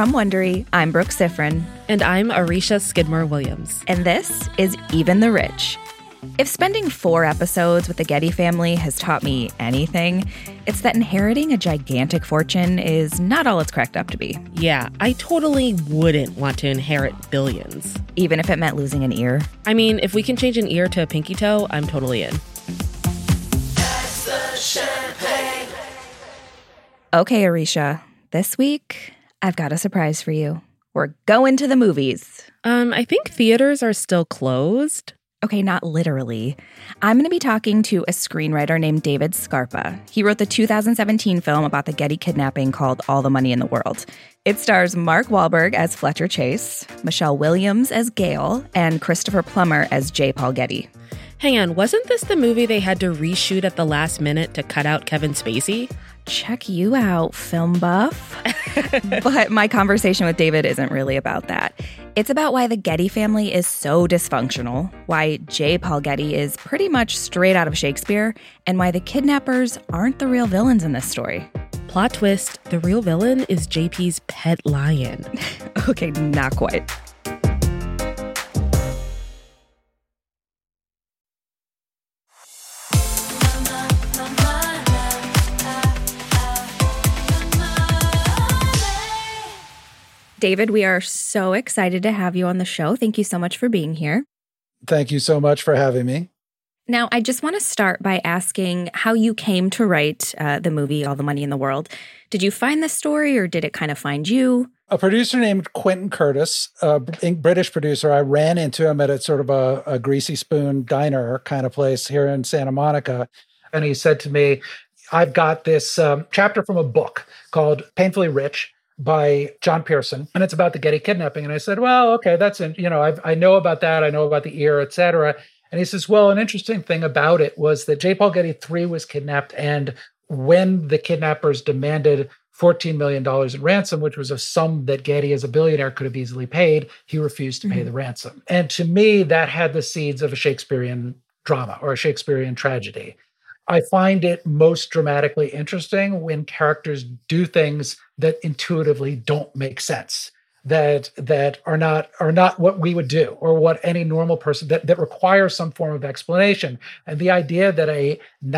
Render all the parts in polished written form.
From Wondery, I'm Brooke Sifrin. And I'm Arisha Skidmore-Williams. And this is Even the Rich. If spending 4 episodes with the Getty family has taught me anything, it's that inheriting a gigantic fortune is not all it's cracked up to be. Yeah, I totally wouldn't want to inherit billions. Even if it meant losing an ear? I mean, if we can change an ear to a pinky toe, I'm totally in. Pass the champagne. Okay, Arisha, this week I've got a surprise for you. We're going to the movies. I think theaters are still closed. Okay, not literally. I'm going to be talking to a screenwriter named David Scarpa. He wrote the 2017 film about the Getty kidnapping called All the Money in the World. It stars Mark Wahlberg as Fletcher Chase, Michelle Williams as Gail, and Christopher Plummer as J. Paul Getty. Hang on, wasn't this the movie they had to reshoot at the last minute to cut out Kevin Spacey? Check you out, film buff. But my conversation with David isn't really about that. It's about why the Getty family is so dysfunctional, why J. Paul Getty is pretty much straight out of Shakespeare, and why the kidnappers aren't the real villains in this story. Plot twist, the real villain is JP's pet lion. Okay, not quite. David, we are so excited to have you on the show. Thank you so much for being here. Thank you so much for having me. Now, I just want to start by asking how you came to write the movie All the Money in the World. Did you find this story or did it kind of find you? A producer named Quentin Curtis, a British producer, I ran into him at a sort of a Greasy Spoon diner kind of place here in Santa Monica. And he said to me, I've got this chapter from a book called Painfully Rich by John Pearson, and it's about the Getty kidnapping. And I said, well, okay, I know about that. I know about the ear, et cetera. And he says, well, an interesting thing about it was that J. Paul Getty III was kidnapped. And when the kidnappers demanded $14 million in ransom, which was a sum that Getty as a billionaire could have easily paid, he refused to pay the ransom. And to me, that had the seeds of a Shakespearean drama or a Shakespearean tragedy. I find it most dramatically interesting when characters do things that intuitively don't make sense, that are not what we would do or what any normal person that requires some form of explanation. And the idea that a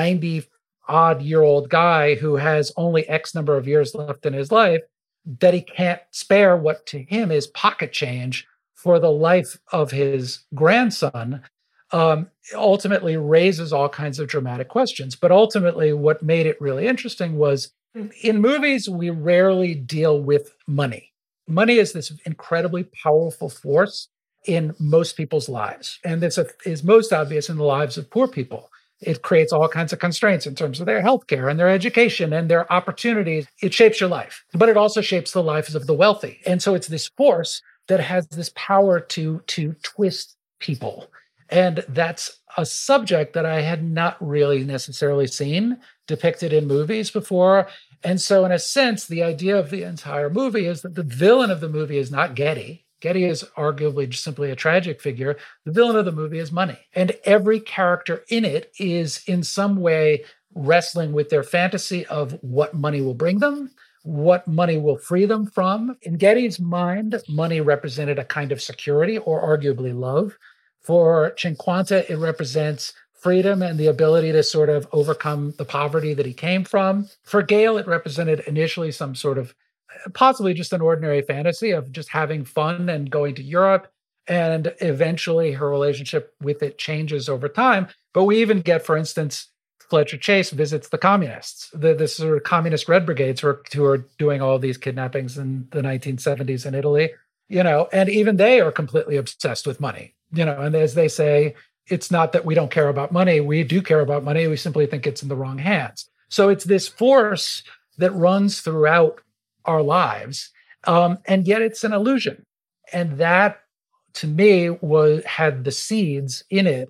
90-odd-year-old guy who has only X number of years left in his life, that he can't spare what to him is pocket change for the life of his grandson, ultimately raises all kinds of dramatic questions. But ultimately, what made it really interesting was in movies, we rarely deal with money. Money is this incredibly powerful force in most people's lives. And this is most obvious in the lives of poor people. It creates all kinds of constraints in terms of their healthcare and their education and their opportunities. It shapes your life, but it also shapes the lives of the wealthy. And so it's this force that has this power to twist people. And that's a subject that I had not really necessarily seen depicted in movies before. And so in a sense, the idea of the entire movie is that the villain of the movie is not Getty. Getty is arguably just simply a tragic figure. The villain of the movie is money. And every character in it is in some way wrestling with their fantasy of what money will bring them, what money will free them from. In Getty's mind, money represented a kind of security or arguably love. For Cinquanta, it represents freedom and the ability to sort of overcome the poverty that he came from. For Gail, it represented initially some sort of possibly just an ordinary fantasy of just having fun and going to Europe. And eventually her relationship with it changes over time. But we even get, for instance, Fletcher Chase visits the communists, the sort of communist Red Brigades who are doing all these kidnappings in the 1970s in Italy, and even they are completely obsessed with money. And as they say, it's not that we don't care about money. We do care about money. We simply think it's in the wrong hands. So it's this force that runs throughout our lives, and yet it's an illusion. And that, to me, had the seeds in it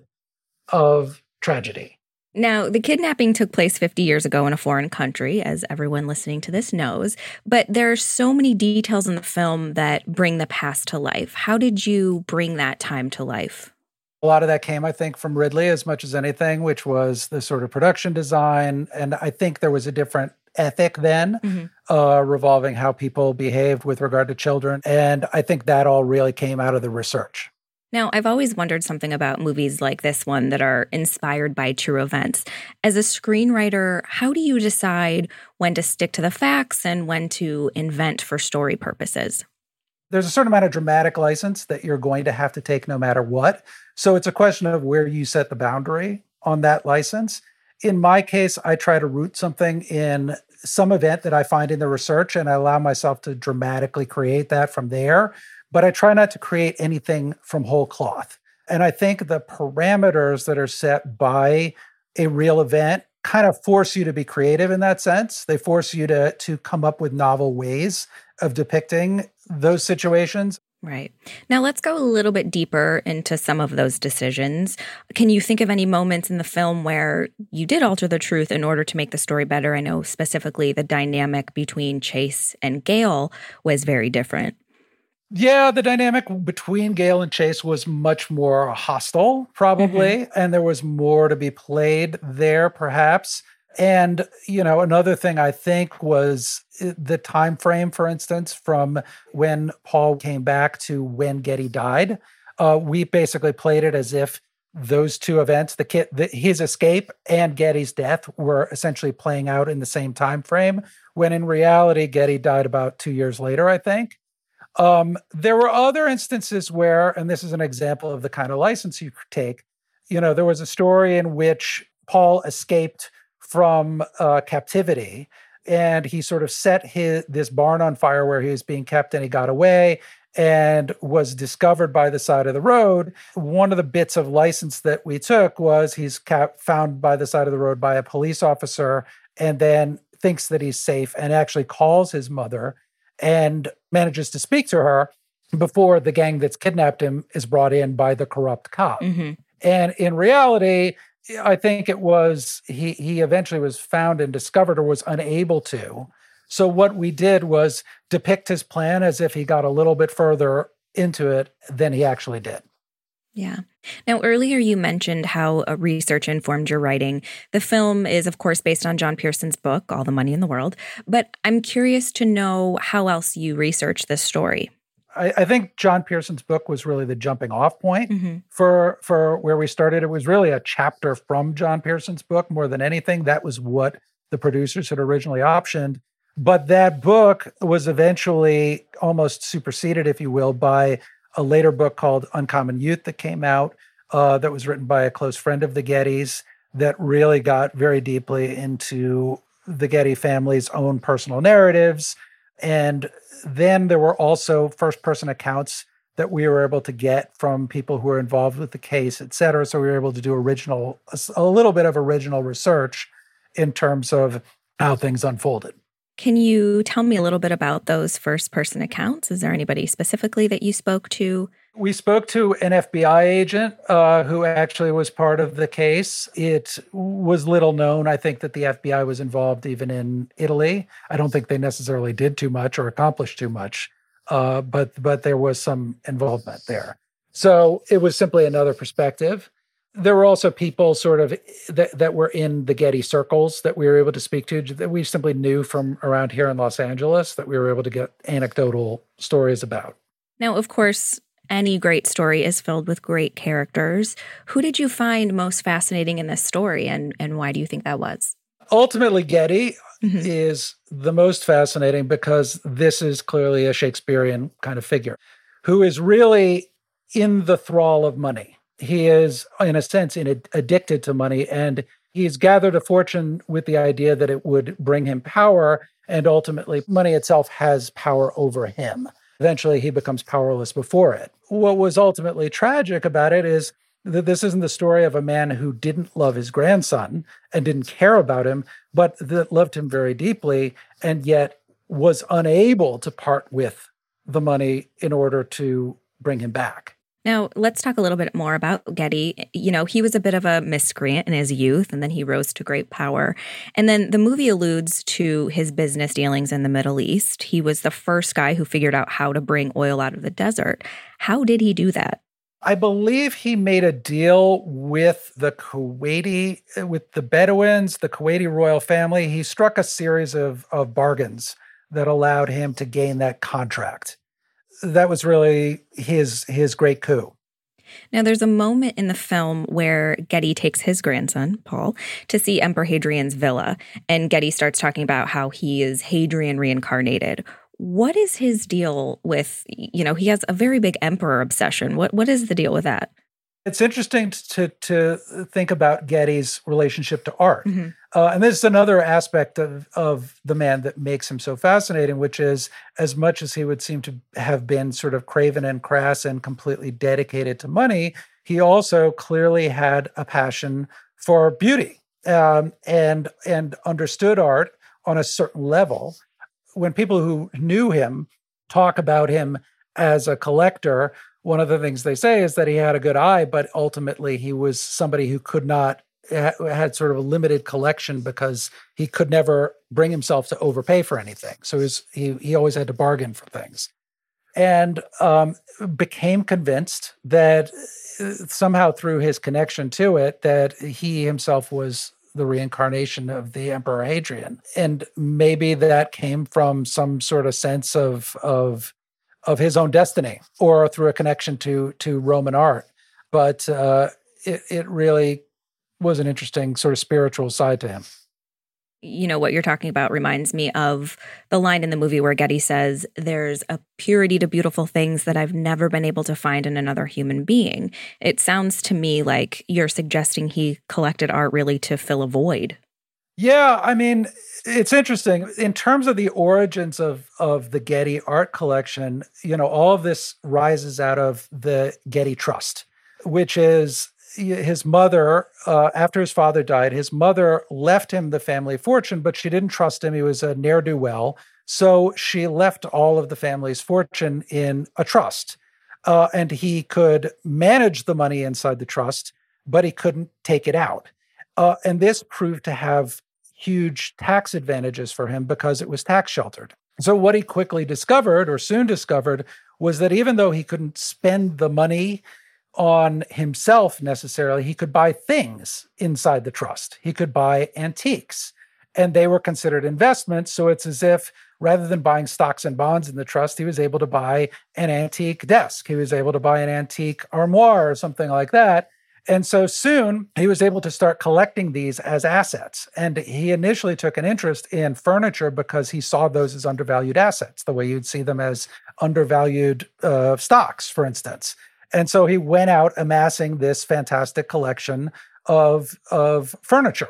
of tragedy. Now, the kidnapping took place 50 years ago in a foreign country, as everyone listening to this knows, but there are so many details in the film that bring the past to life. How did you bring that time to life? A lot of that came, I think, from Ridley as much as anything, which was the sort of production design. And I think there was a different ethic then, revolving how people behaved with regard to children. And I think that all really came out of the research. Now, I've always wondered something about movies like this one that are inspired by true events. As a screenwriter, how do you decide when to stick to the facts and when to invent for story purposes? There's a certain amount of dramatic license that you're going to have to take no matter what. So it's a question of where you set the boundary on that license. In my case, I try to root something in some event that I find in the research, and I allow myself to dramatically create that from there. But I try not to create anything from whole cloth. And I think the parameters that are set by a real event kind of force you to be creative in that sense. They force you to come up with novel ways of depicting those situations. Right. Now let's go a little bit deeper into some of those decisions. Can you think of any moments in the film where you did alter the truth in order to make the story better? I know specifically the dynamic between Chase and Gale was very different. Yeah, the dynamic between Gale and Chase was much more hostile, probably, and there was more to be played there, perhaps. And, another thing I think was the time frame, for instance, from when Paul came back to when Getty died. We basically played it as if those two events, his escape and Getty's death, were essentially playing out in the same time frame, when in reality, Getty died about 2 years later, I think. There were other instances where, and this is an example of the kind of license you take, there was a story in which Paul escaped from captivity, and he sort of set this barn on fire where he was being kept, and he got away and was discovered by the side of the road. One of the bits of license that we took was he's found by the side of the road by a police officer, and then thinks that he's safe and actually calls his mother and manages to speak to her before the gang that's kidnapped him is brought in by the corrupt cop. And in reality, I think it was, he eventually was found and discovered, or was unable to. So what we did was depict his plan as if he got a little bit further into it than he actually did. Yeah. Now, earlier you mentioned how research informed your writing. The film is, of course, based on John Pearson's book, All the Money in the World. But I'm curious to know how else you researched this story. I think John Pearson's book was really the jumping off point for where we started. It was really a chapter from John Pearson's book more than anything. That was what the producers had originally optioned. But that book was eventually almost superseded, if you will, by a later book called Uncommon Youth that came out, that was written by a close friend of the Gettys, that really got very deeply into the Getty family's own personal narratives. And then there were also first-person accounts that we were able to get from people who were involved with the case, et cetera. So we were able to do a little bit of original research in terms of how things unfolded. Can you tell me a little bit about those first-person accounts? Is there anybody specifically that you spoke to? We spoke to an FBI agent who actually was part of the case. It was little known, I think, that the FBI was involved even in Italy. I don't think they necessarily did too much or accomplished too much, but there was some involvement there. So it was simply another perspective. There were also people sort of that were in the Getty circles that we were able to speak to, that we simply knew from around here in Los Angeles, that we were able to get anecdotal stories about. Now, of course, any great story is filled with great characters. Who did you find most fascinating in this story, and why do you think that was? Ultimately, Getty is the most fascinating because this is clearly a Shakespearean kind of figure who is really in the thrall of money. He is, in a sense, addicted to money, and he's gathered a fortune with the idea that it would bring him power, and ultimately money itself has power over him. Eventually, he becomes powerless before it. What was ultimately tragic about it is that this isn't the story of a man who didn't love his grandson and didn't care about him, but that loved him very deeply and yet was unable to part with the money in order to bring him back. Now, let's talk a little bit more about Getty. You know, he was a bit of a miscreant in his youth, and then he rose to great power. And then the movie alludes to his business dealings in the Middle East. He was the first guy who figured out how to bring oil out of the desert. How did he do that? I believe he made a deal with the Bedouins, the Kuwaiti royal family. He struck a series of bargains that allowed him to gain that contract. That was really his great coup. Now, there's a moment in the film where Getty takes his grandson, Paul, to see Emperor Hadrian's villa, and Getty starts talking about how he is Hadrian reincarnated. What is his deal with, he has a very big emperor obsession. What is the deal with that? It's interesting to think about Getty's relationship to art. Mm-hmm. And this is another aspect of the man that makes him so fascinating, which is, as much as he would seem to have been sort of craven and crass and completely dedicated to money, he also clearly had a passion for beauty, and understood art on a certain level. When people who knew him talk about him as a collector, one of the things they say is that he had a good eye, but ultimately he was somebody who had sort of a limited collection because he could never bring himself to overpay for anything. So he always had to bargain for things. And became convinced that somehow through his connection to it, that he himself was the reincarnation of the Emperor Hadrian. And maybe that came from some sort of sense of his own destiny, or through a connection to Roman art. But it really was an interesting sort of spiritual side to him. What you're talking about reminds me of the line in the movie where Getty says, "There's a purity to beautiful things that I've never been able to find in another human being." It sounds to me like you're suggesting he collected art really to fill a void. Yeah, I mean, it's interesting. In terms of the origins of the Getty art collection, all of this rises out of the Getty Trust, which is his mother, after his father died, his mother left him the family fortune, but she didn't trust him. He was a ne'er-do-well. So she left all of the family's fortune in a trust. And he could manage the money inside the trust, but he couldn't take it out. And this proved to have huge tax advantages for him because it was tax sheltered. So what he quickly discovered, or soon discovered, was that even though he couldn't spend the money on himself necessarily, he could buy things inside the trust. He could buy antiques, and they were considered investments. So it's as if rather than buying stocks and bonds in the trust, he was able to buy an antique desk. He was able to buy an antique armoire or something like that. And so soon he was able to start collecting these as assets. And he initially took an interest in furniture because he saw those as undervalued assets, the way you'd see them as undervalued stocks, for instance. And so he went out amassing this fantastic collection of furniture.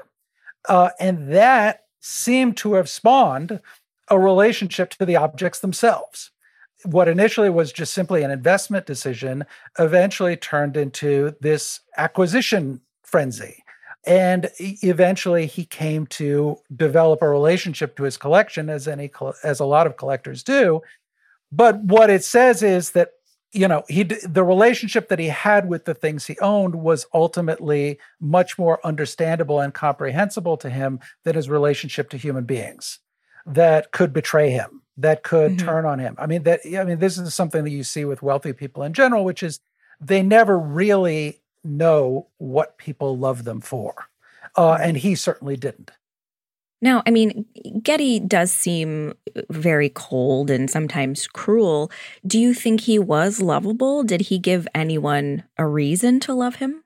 And that seemed to have spawned a relationship to the objects themselves. What initially was just simply an investment decision eventually turned into this acquisition frenzy. And eventually he came to develop a relationship to his collection, as a lot of collectors do. But what it says is that the relationship that he had with the things he owned was ultimately much more understandable and comprehensible to him than his relationship to human beings that could betray him, that could turn on him. This is something that you see with wealthy people in general, which is they never really know what people love them for. And he certainly didn't. Now, Getty does seem very cold and sometimes cruel. Do you think he was lovable? Did he give anyone a reason to love him?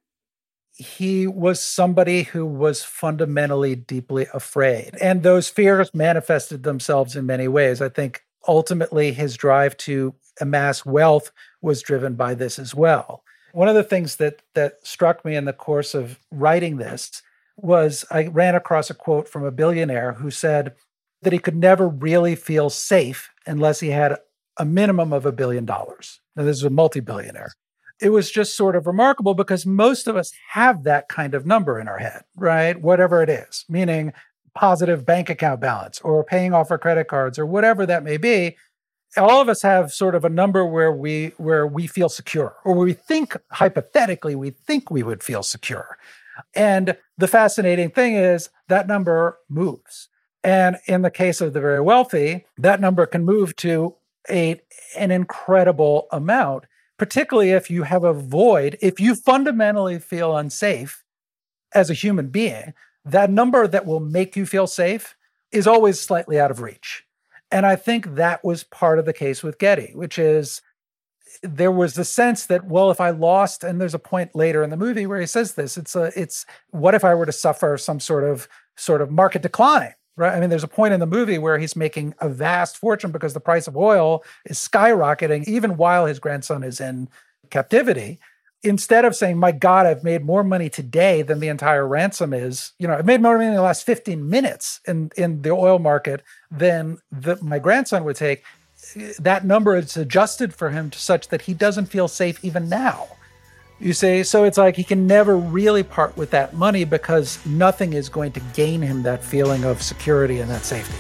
He was somebody who was fundamentally deeply afraid. And those fears manifested themselves in many ways. I think ultimately his drive to amass wealth was driven by this as well. One of the things that struck me in the course of writing this was I ran across a quote from a billionaire who said that he could never really feel safe unless he had a minimum of $1 billion. Now, this is a multi-billionaire. It was just sort of remarkable because most of us have that kind of number in our head, right? Whatever it is, meaning positive bank account balance or paying off our credit cards or whatever that may be. All of us have sort of a number where we feel secure, or where we think, hypothetically, we think we would feel secure. And the fascinating thing is that number moves. And in the case of the very wealthy, that number can move to an incredible amount particularly if you have a void, if you fundamentally feel unsafe as a human being, that number that will make you feel safe is always slightly out of reach. And I think that was part of the case with Getty, which is there was the sense that, well, if I lost, and there's a point later in the movie where he says this, it's what if I were to suffer some sort of market decline, right? I mean, there's a point in the movie where he's making a vast fortune because the price of oil is skyrocketing, even while his grandson is in captivity. Instead of saying, my God, I've made more money today than the entire ransom is, I've made more money in the last 15 minutes in the oil market than my grandson would take, that number is adjusted for him to such that he doesn't feel safe even now. You see, so it's like he can never really part with that money because nothing is going to gain him that feeling of security and that safety.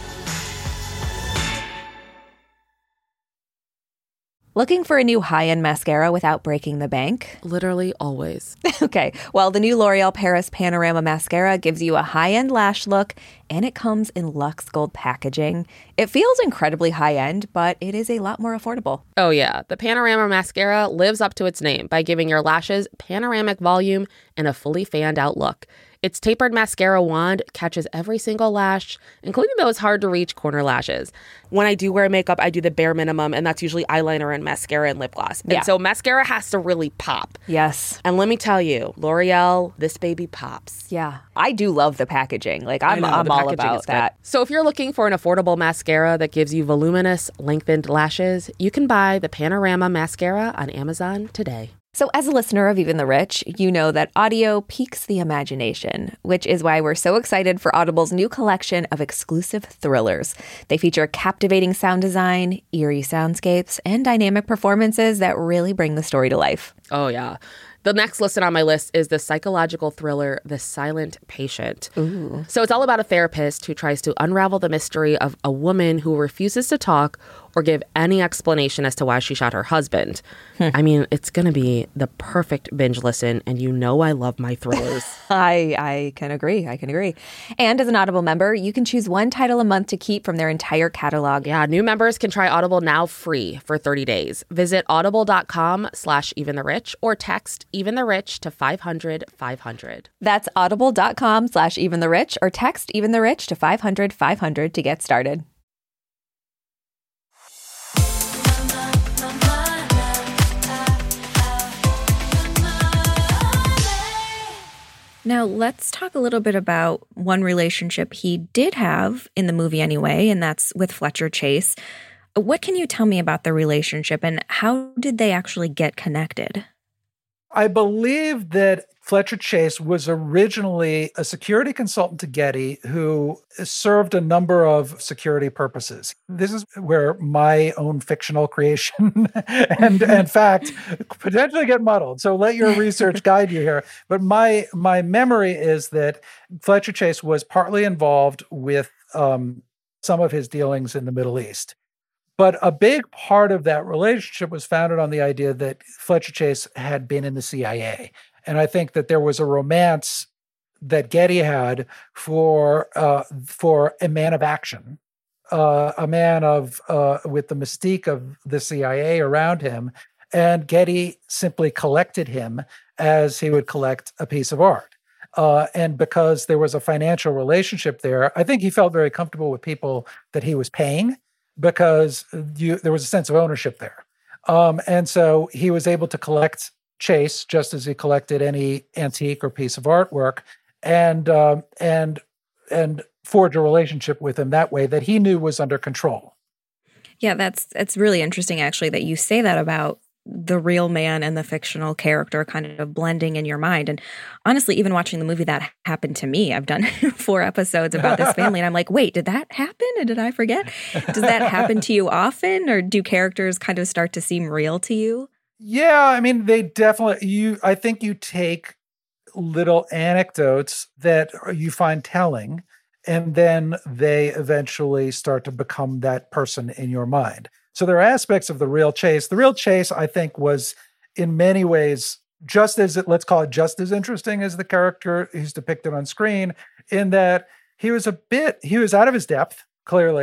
Looking for a new high-end mascara without breaking the bank? Literally always. Okay, well, the new L'Oreal Paris Panorama Mascara gives you a high-end lash look, and it comes in Luxe Gold packaging. It feels incredibly high-end, but it is a lot more affordable. Oh yeah, the Panorama Mascara lives up to its name by giving your lashes panoramic volume and a fully fanned out look. Its tapered mascara wand catches every single lash, including those hard-to-reach corner lashes. When I do wear makeup, I do the bare minimum, and that's usually eyeliner and mascara and lip gloss. And so mascara has to really pop. Yes. And let me tell you, L'Oreal, this baby pops. Yeah. I do love the packaging. Like, I'm all about that. So if you're looking for an affordable mascara that gives you voluminous, lengthened lashes, you can buy the Panorama Mascara on Amazon today. So as a listener of Even the Rich, you know that audio piques the imagination, which is why we're so excited for Audible's new collection of exclusive thrillers. They feature captivating sound design, eerie soundscapes, and dynamic performances that really bring the story to life. Oh, yeah. The next listed on my list is the psychological thriller, The Silent Patient. Ooh. So it's all about a therapist who tries to unravel the mystery of a woman who refuses to talk or give any explanation as to why she shot her husband. I mean, it's going to be the perfect binge listen, and you know I love my thrillers. I can agree. And as an Audible member, you can choose one title a month to keep from their entire catalog. Yeah, new members can try Audible now free for 30 days. Visit audible.com/eventherich or text Even the Rich to 500-500. That's audible.com/eventherich or text Even the Rich to 500-500 to get started. Now, let's talk a little bit about one relationship he did have in the movie anyway, and that's with Fletcher Chase. What can you tell me about the relationship, and how did they actually get connected? I believe that Fletcher Chase was originally a security consultant to Getty who served a number of security purposes. This is where my own fictional creation and fact potentially get muddled. So let your research guide you here. But my memory is that Fletcher Chase was partly involved with some of his dealings in the Middle East. But a big part of that relationship was founded on the idea that Fletcher Chase had been in the CIA. And I think that there was a romance that Getty had for a man of action, a man of with the mystique of the CIA around him. And Getty simply collected him as he would collect a piece of art. And because there was a financial relationship there, I think he felt very comfortable with people that he was paying because there was a sense of ownership there. And so he was able to collect Chase just as he collected any antique or piece of artwork and forge a relationship with him that way that he knew was under control. Yeah, it's really interesting actually that you say that about the real man and the fictional character kind of blending in your mind. And honestly, even watching the movie, that happened to me. I've done 4 episodes about this family and I'm like, wait, did that happen? And did I forget? Does that happen to you often, or do characters kind of start to seem real to you? Yeah, I mean, they definitely, I think you take little anecdotes that you find telling, and then they eventually start to become that person in your mind. So there are aspects of the real Chase. The real Chase, I think, was in many ways just as interesting as the character he's depicted on screen, in that he was out of his depth, clearly.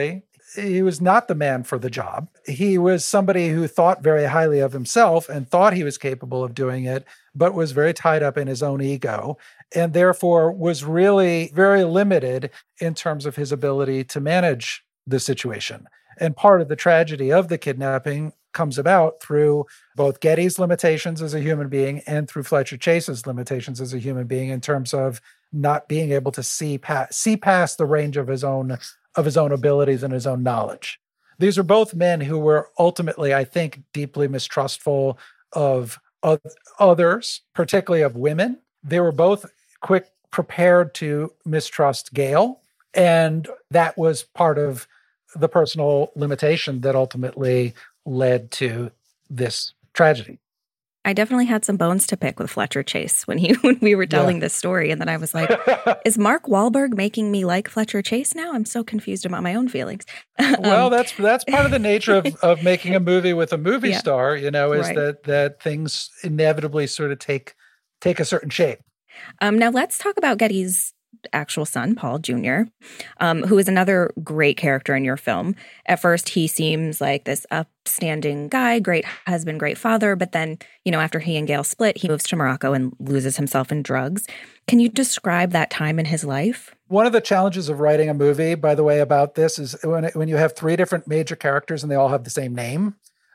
he was not the man for the job. He was somebody who thought very highly of himself and thought he was capable of doing it, but was very tied up in his own ego, and therefore was really very limited in terms of his ability to manage the situation. And part of the tragedy of the kidnapping comes about through both Getty's limitations as a human being and through Fletcher Chase's limitations as a human being in terms of not being able to see past the range of his own abilities and his own knowledge. These are both men who were ultimately, I think, deeply mistrustful of others, particularly of women. They were both prepared to mistrust Gail, and that was part of the personal limitation that ultimately led to this tragedy. I definitely had some bones to pick with Fletcher Chase when we were telling this story. And then I was like, is Mark Wahlberg making me like Fletcher Chase now? I'm so confused about my own feelings. Well, that's part of the nature of making a movie with a movie star, is right. that things inevitably sort of take a certain shape. Now let's talk about Getty's actual son, Paul Jr., who is another great character in your film. At first, he seems like this upstanding guy, great husband, great father. But then, after he and Gail split, he moves to Morocco and loses himself in drugs. Can you describe that time in his life? One of the challenges of writing a movie, by the way, about this is when you have three different major characters and they all have the same name.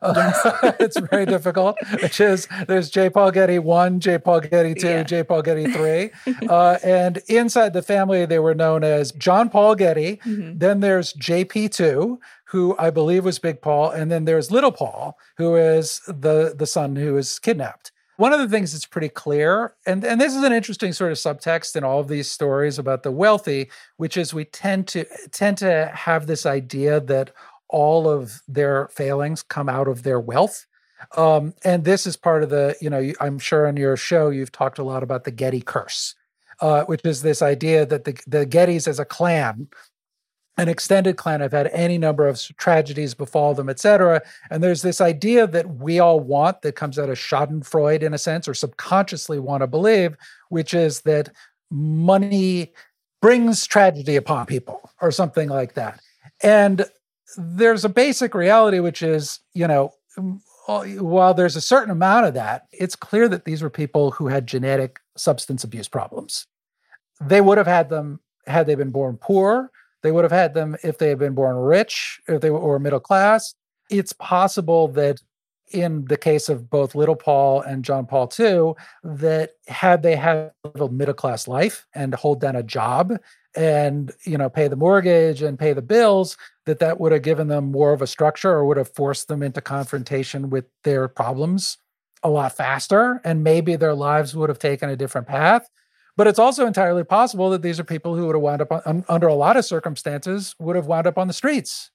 It's very difficult, which is there's J. Paul Getty 1, J. Paul Getty 2, J. Paul Getty 3. And inside the family, they were known as John Paul Getty. Mm-hmm. Then there's JP2, who I believe was Big Paul. And then there's Little Paul, who is the son who is kidnapped. One of the things that's pretty clear, and this is an interesting sort of subtext in all of these stories about the wealthy, which is we tend to have this idea that all of their failings come out of their wealth. And this is part of the, I'm sure on your show, you've talked a lot about the Getty curse, which is this idea that the Gettys as a clan, an extended clan, have had any number of tragedies befall them, et cetera. And there's this idea that we all want that comes out of Schadenfreude in a sense, or subconsciously want to believe, which is that money brings tragedy upon people or something like that. And there's a basic reality, which is, while there's a certain amount of that, it's clear that these were people who had genetic substance abuse problems. They would have had them had they been born poor. They would have had them if they had been born rich, if they were middle class. It's possible that in the case of both Little Paul and John Paul II, that had they had a middle class life and hold down a job and, pay the mortgage and pay the bills, that would have given them more of a structure or would have forced them into confrontation with their problems a lot faster. And maybe their lives would have taken a different path. But it's also entirely possible that these are people who would have wound up under a lot of circumstances, would have wound up on the streets,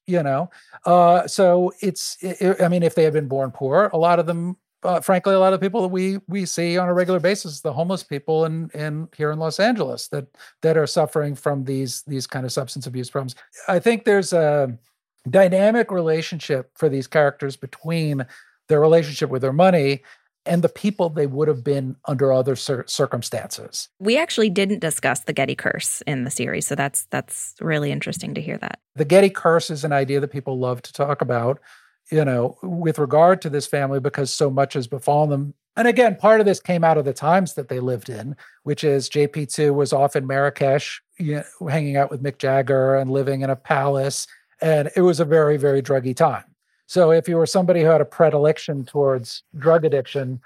So if they had been born poor, a lot of them, frankly, a lot of people that we see on a regular basis, the homeless people in here in Los Angeles that are suffering from these kind of substance abuse problems. I think there's a dynamic relationship for these characters between their relationship with their money and the people they would have been under other circumstances. We actually didn't discuss the Getty curse in the series, so that's really interesting to hear that. The Getty curse is an idea that people love to talk about, with regard to this family, because so much has befallen them. And again, part of this came out of the times that they lived in, which is JP2 was off in Marrakesh, hanging out with Mick Jagger and living in a palace. And it was a very, very druggy time. So if you were somebody who had a predilection towards drug addiction,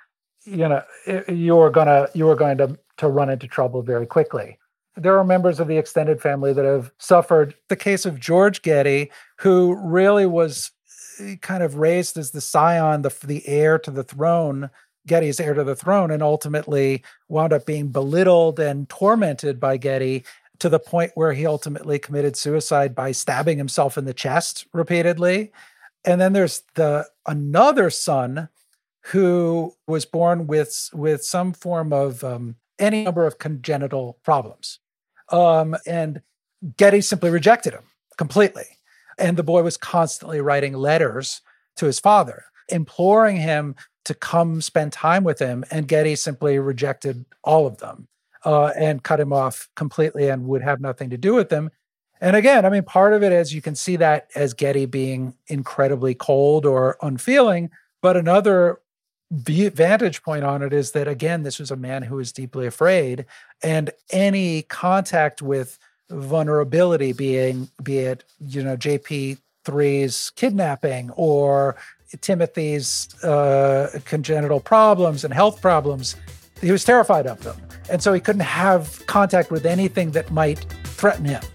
you were going to run into trouble very quickly. There are members of the extended family that have suffered. The case of George Getty, who really was kind of raised as the scion, the heir to the throne, Getty's heir to the throne, and ultimately wound up being belittled and tormented by Getty to the point where he ultimately committed suicide by stabbing himself in the chest repeatedly. And then there's another son who was born with some form of any number of congenital problems. And Getty simply rejected him completely. And the boy was constantly writing letters to his father, imploring him to come spend time with him. And Getty simply rejected all of them and cut him off completely and would have nothing to do with them. And again, I mean, part of it is you can see that as Getty being incredibly cold or unfeeling, but another vantage point on it is that, again, this was a man who was deeply afraid, and any contact with vulnerability, be it, JP3's kidnapping or Timothy's congenital problems and health problems, he was terrified of them. And so he couldn't have contact with anything that might threaten him.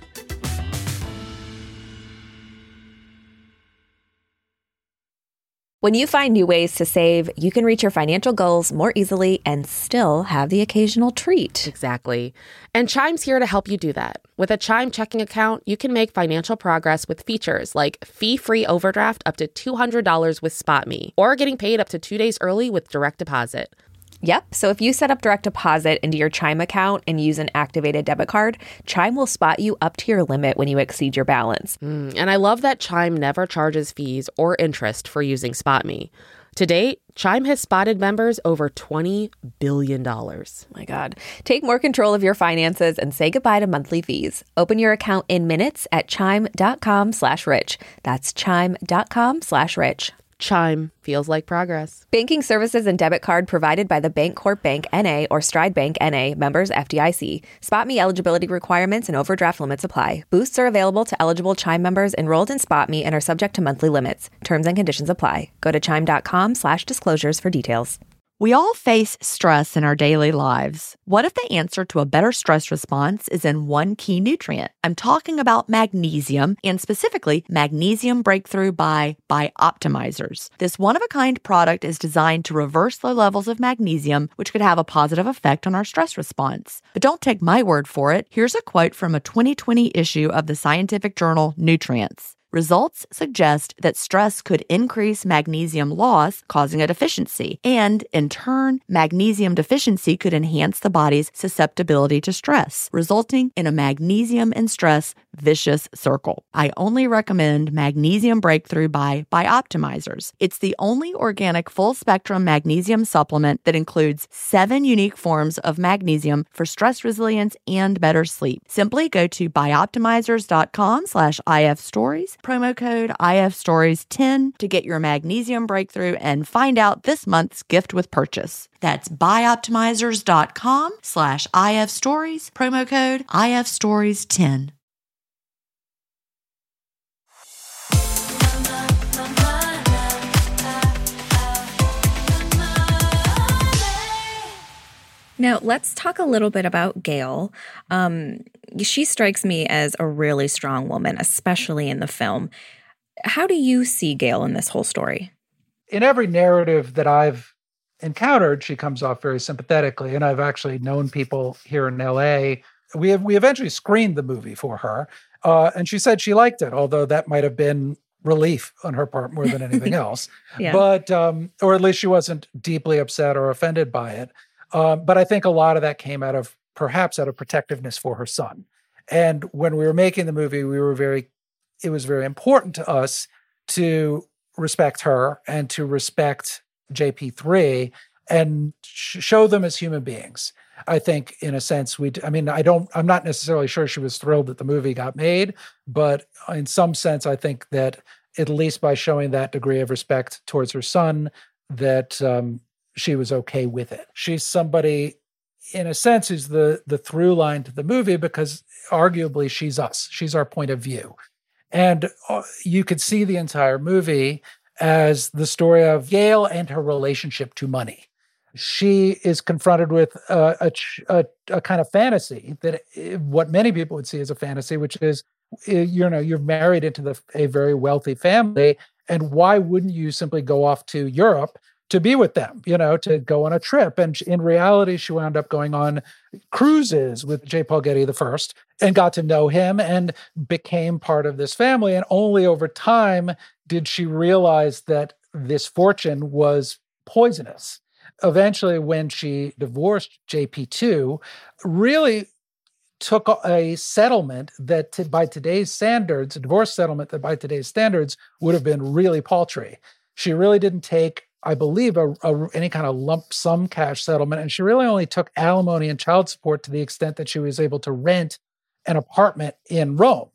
When you find new ways to save, you can reach your financial goals more easily and still have the occasional treat. Exactly. And Chime's here to help you do that. With a Chime checking account, you can make financial progress with features like fee-free overdraft up to $200 with SpotMe, or getting paid up to 2 days early with direct deposit. Yep. So if you set up direct deposit into your Chime account and use an activated debit card, Chime will spot you up to your limit when you exceed your balance. And I love that Chime never charges fees or interest for using SpotMe. To date, Chime has spotted members over $20 billion. My God. Take more control of your finances and say goodbye to monthly fees. Open your account in minutes at chime.com/rich. That's chime.com/rich. Chime feels like progress. Banking services and debit card provided by the Bancorp Bank N.A. or Stride Bank N.A. members FDIC. SpotMe eligibility requirements and overdraft limits apply. Boosts are available to eligible Chime members enrolled in SpotMe and are subject to monthly limits. Terms and conditions apply. Go to chime.com/disclosures for details. We all face stress in our daily lives. What if the answer to a better stress response is in one key nutrient? I'm talking about magnesium, and specifically Magnesium Breakthrough by Bioptimizers. This one-of-a-kind product is designed to reverse low levels of magnesium, which could have a positive effect on our stress response. But don't take my word for it. Here's a quote from a 2020 issue of the scientific journal Nutrients. Results suggest that stress could increase magnesium loss, causing a deficiency. And, in turn, magnesium deficiency could enhance the body's susceptibility to stress, resulting in a magnesium and stress vicious circle. I only recommend Magnesium Breakthrough by Bioptimizers. It's the only organic full-spectrum magnesium supplement that includes 7 unique forms of magnesium for stress resilience and better sleep. Simply go to bioptimizers.com/ifstories, promo code IFStories10 to get your Magnesium Breakthrough and find out this month's gift with purchase. That's bioptimizers.com/IFstories, promo code IFStories10. Now, let's talk a little bit about Gail. She strikes me as a really strong woman, especially in the film. How do you see Gail in this whole story? In every narrative that I've encountered, she comes off very sympathetically. And I've actually known people here in LA. We eventually screened the movie for her. And she said she liked it, although that might have been relief on her part more than anything else. Yeah. But, or at least she wasn't deeply upset or offended by it. But I think a lot of that came perhaps out of protectiveness for her son. And when we were making the movie, it was very important to us to respect her and to respect JP3 and show them as human beings. I think in a sense, I'm not necessarily sure she was thrilled that the movie got made, but in some sense, I think that at least by showing that degree of respect towards her son, that, she was okay with it. She's somebody, in a sense, who's the through line to the movie because arguably she's us. She's our point of view. And you could see the entire movie as the story of Gail and her relationship to money. She is confronted with a kind of fantasy that what many people would see as a fantasy, which is, you're married into a very wealthy family. And why wouldn't you simply go off to Europe to be with them, to go on a trip? And in reality, she wound up going on cruises with J. Paul Getty I and got to know him and became part of this family. And only over time did she realize that this fortune was poisonous. Eventually, when she divorced JP2, really took a settlement that by today's standards, a divorce settlement that by today's standards would have been really paltry. She really didn't take, I believe, any kind of lump sum cash settlement. And she really only took alimony and child support to the extent that she was able to rent an apartment in Rome.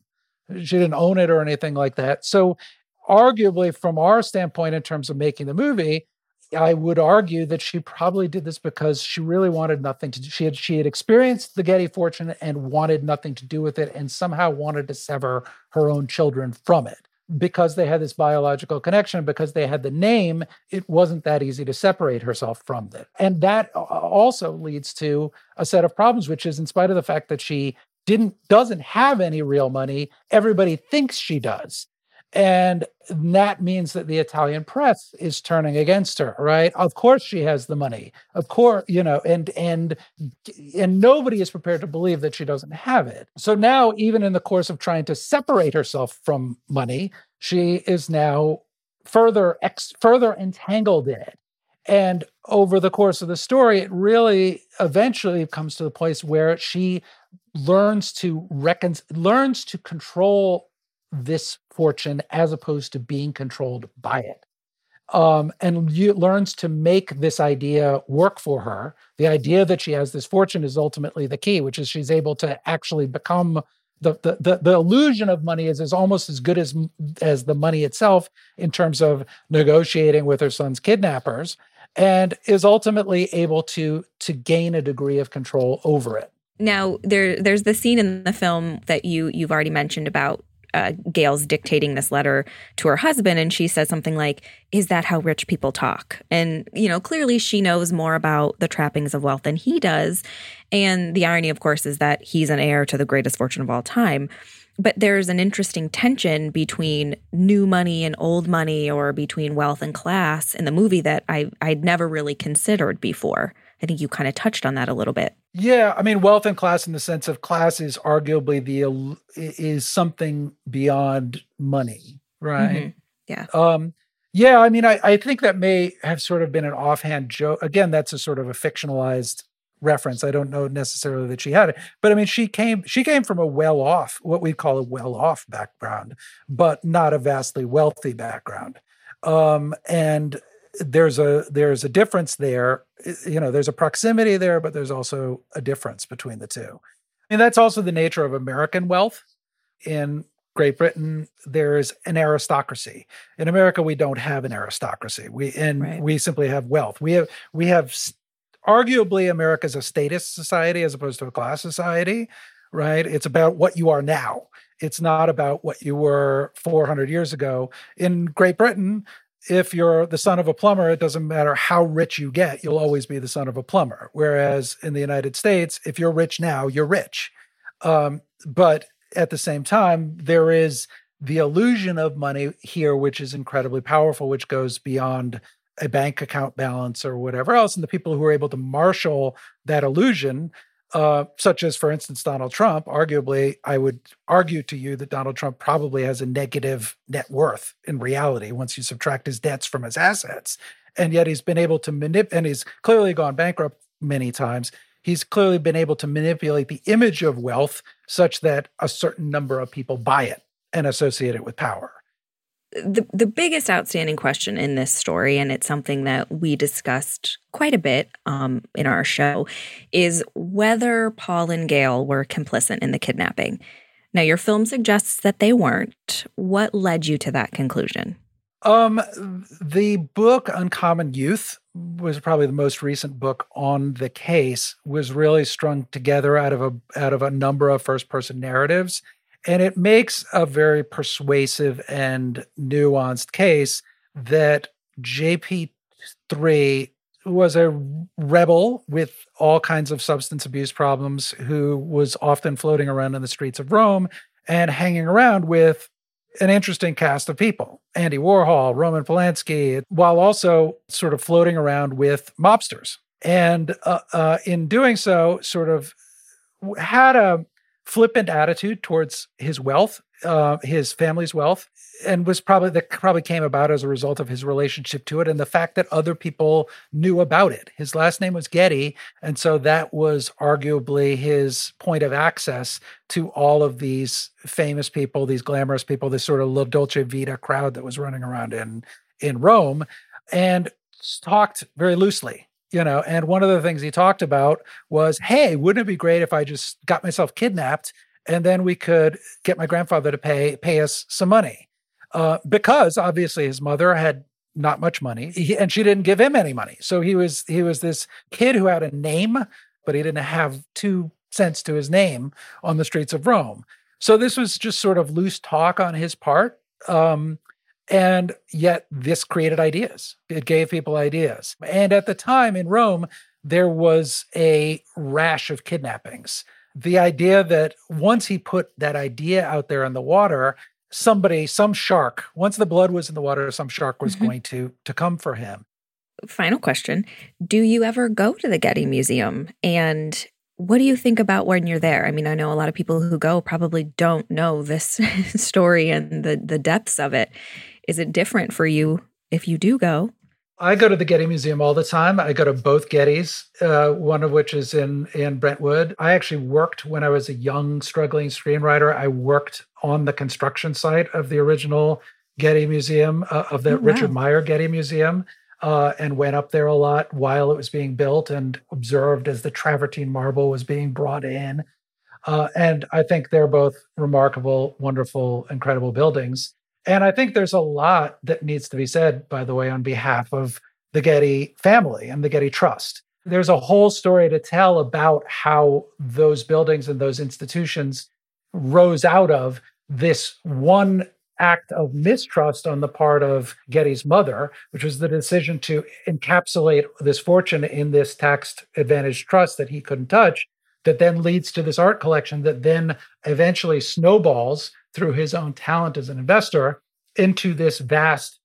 She didn't own it or anything like that. So arguably, from our standpoint, in terms of making the movie, I would argue that she probably did this because she really wanted nothing to do. She had experienced the Getty fortune and wanted nothing to do with it, and somehow wanted to sever her own children from it. Because they had this biological connection, because they had the name, it wasn't that easy to separate herself from it. And that also leads to a set of problems, which is, in spite of the fact that she doesn't have any real money, everybody thinks she does. And that means that the Italian press is turning against her, right? Of course she has the money. Of course, and nobody is prepared to believe that she doesn't have it. So now, even in the course of trying to separate herself from money, she is now further entangled in it. And over the course of the story, it really eventually comes to the place where she learns to control this fortune as opposed to being controlled by it. And learns to make this idea work for her. The idea that she has this fortune is ultimately the key, which is she's able to actually become the illusion of money is almost as good as the money itself in terms of negotiating with her son's kidnappers, and is ultimately able to gain a degree of control over it. Now, there's the scene in the film that you've already mentioned about Gail's dictating this letter to her husband, and she says something like, "Is that how rich people talk?" And, clearly she knows more about the trappings of wealth than he does. And the irony, of course, is that he's an heir to the greatest fortune of all time. But there's an interesting tension between new money and old money, or between wealth and class in the movie that I'd never really considered before. I think you kind of touched on that a little bit. Yeah, I mean, wealth and class, in the sense of class, is arguably is something beyond money, right? Mm-hmm. Yeah. I mean, I think that may have sort of been an offhand joke. Again, that's a sort of a fictionalized reference. I don't know necessarily that she had it, but I mean, she came from a well-off, what we'd call a well-off background, but not a vastly wealthy background. And there's a difference there. There's a proximity there, but there's also a difference between the two. And that's also the nature of American wealth. In Great Britain, there's an aristocracy. In America, we don't have an aristocracy. We simply have wealth. We have arguably, America's a statist society as opposed to a class society, right? It's about what you are now. It's not about what you were 400 years ago. In Great Britain, if you're the son of a plumber, it doesn't matter how rich you get, you'll always be the son of a plumber. Whereas in the United States, if you're rich now, you're rich. But at the same time, there is the illusion of money here, which is incredibly powerful, which goes beyond a bank account balance or whatever else. And the people who are able to marshal that illusion, such as, for instance, Donald Trump, arguably, I would argue to you that Donald Trump probably has a negative net worth in reality once you subtract his debts from his assets. And yet he's been able to and he's clearly gone bankrupt many times. He's clearly been able to manipulate the image of wealth such that a certain number of people buy it and associate it with power. The biggest outstanding question in this story, and it's something that we discussed quite a bit in our show, is whether Paul and Gail were complicit in the kidnapping. Now, your film suggests that they weren't. What led you to that conclusion? The book Uncommon Youth was probably the most recent book on the case, was really strung together out of a number of first-person narratives. And it makes a very persuasive and nuanced case that JP3 was a rebel with all kinds of substance abuse problems who was often floating around in the streets of Rome and hanging around with an interesting cast of people, Andy Warhol, Roman Polanski, while also sort of floating around with mobsters. And in doing so, sort of had a flippant attitude towards his wealth, his family's wealth, and probably came about as a result of his relationship to it and the fact that other people knew about it. His last name was Getty, and so that was arguably his point of access to all of these famous people, these glamorous people, this sort of La Dolce Vita crowd that was running around in Rome, and talked very loosely. And one of the things he talked about was, hey, wouldn't it be great if I just got myself kidnapped and then we could get my grandfather to pay us some money. Because obviously his mother had not much money, and she didn't give him any money. So he was this kid who had a name, but he didn't have 2 cents to his name on the streets of Rome. So this was just sort of loose talk on his part. And yet this created ideas. It gave people ideas. And at the time in Rome, there was a rash of kidnappings. The idea that once he put that idea out there in the water, some shark, once the blood was in the water, some shark was going to come for him. Final question. Do you ever go to the Getty Museum? And what do you think about when you're there? I mean, I know a lot of people who go probably don't know this story and the depths of it. Is it different for you if you do go? I go to the Getty Museum all the time. I go to both Gettys, one of which is in Brentwood. I actually worked when I was a young, struggling screenwriter. I worked on the construction site of the original Getty Museum, of the Richard Meyer Getty Museum, and went up there a lot while it was being built and observed as the travertine marble was being brought in. And I think they're both remarkable, wonderful, incredible buildings. And I think there's a lot that needs to be said, by the way, on behalf of the Getty family and the Getty Trust. There's a whole story to tell about how those buildings and those institutions rose out of this one act of mistrust on the part of Getty's mother, which was the decision to encapsulate this fortune in this tax-advantaged trust that he couldn't touch, that then leads to this art collection that then eventually snowballs through his own talent as an investor into this vast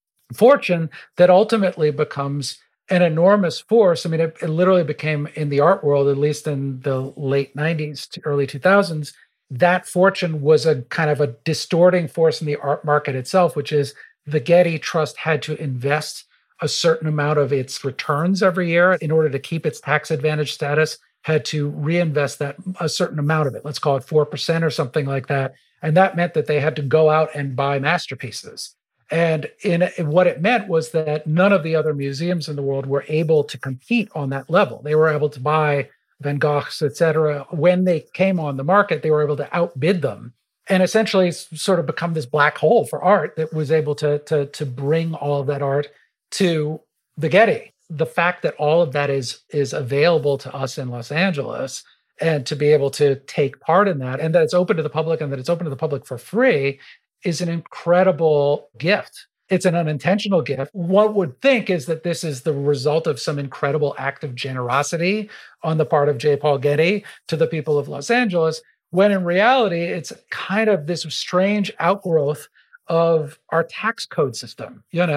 fortune that ultimately becomes an enormous force. I mean, it literally became, in the art world, at least in the late 90s to early 2000s, that fortune was a kind of a distorting force in the art market itself, which is the Getty Trust had to invest a certain amount of its returns every year in order to keep its tax advantage status, had to reinvest that a certain amount of it, let's call it 4% or something like that. And that meant that they had to go out and buy masterpieces. And what it meant was that none of the other museums in the world were able to compete on that level. They were able to buy Van Goghs, et cetera. When they came on the market, they were able to outbid them and essentially sort of become this black hole for art that was able to bring all of that art to the Getty. The fact that all of that is available to us in Los Angeles, and to be able to take part in that, and that it's open to the public and that it's open to the public for free, is an incredible gift. It's an unintentional gift. One would think is that this is the result of some incredible act of generosity on the part of J. Paul Getty to the people of Los Angeles, when in reality, it's kind of this strange outgrowth of our tax code system, and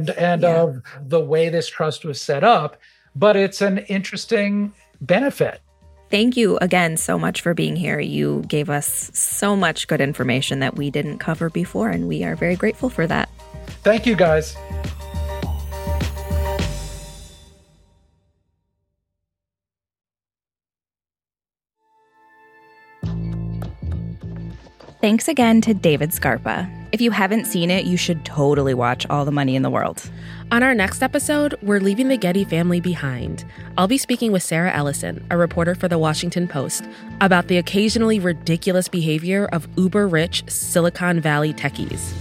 of the way this trust was set up. But it's an interesting benefit. Thank you again so much for being here. You gave us so much good information that we didn't cover before, and we are very grateful for that. Thank you, guys. Thanks again to David Scarpa. If you haven't seen it, you should totally watch All the Money in the World. On our next episode, we're leaving the Getty family behind. I'll be speaking with Sarah Ellison, a reporter for The Washington Post, about the occasionally ridiculous behavior of uber-rich Silicon Valley techies.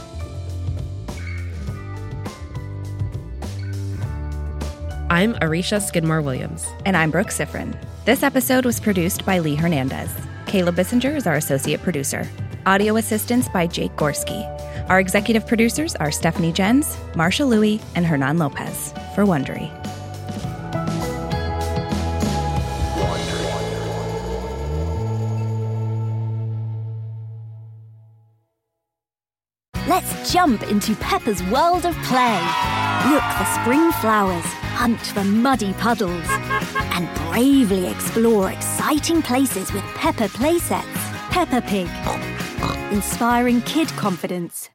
I'm Arisha Skidmore-Williams. And I'm Brooke Sifrin. This episode was produced by Lee Hernandez. Caleb Bissinger is our associate producer. Audio assistance by Jake Gorski. Our executive producers are Stephanie Jens, Marsha Louie, and Hernan Lopez for Wondery. Let's jump into Peppa's world of play. Look for spring flowers, hunt for muddy puddles, and bravely explore exciting places with Peppa playsets. Peppa Pig, inspiring kid confidence.